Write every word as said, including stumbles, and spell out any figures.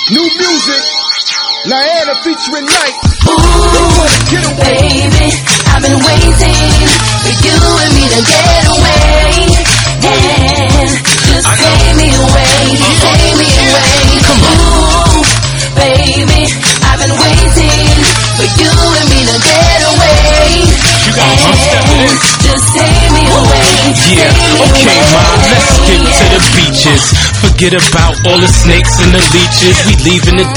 New music, Liana featuring Night. Ooh, baby, I've been waiting for you and me to get away. And just take me away, take me away. Come on. Ooh, baby, I've been waiting for you and me to get away. And just take me away. Yeah, okay, mom, let's get to the beaches. Forget about all the snakes and the leeches. We leaving the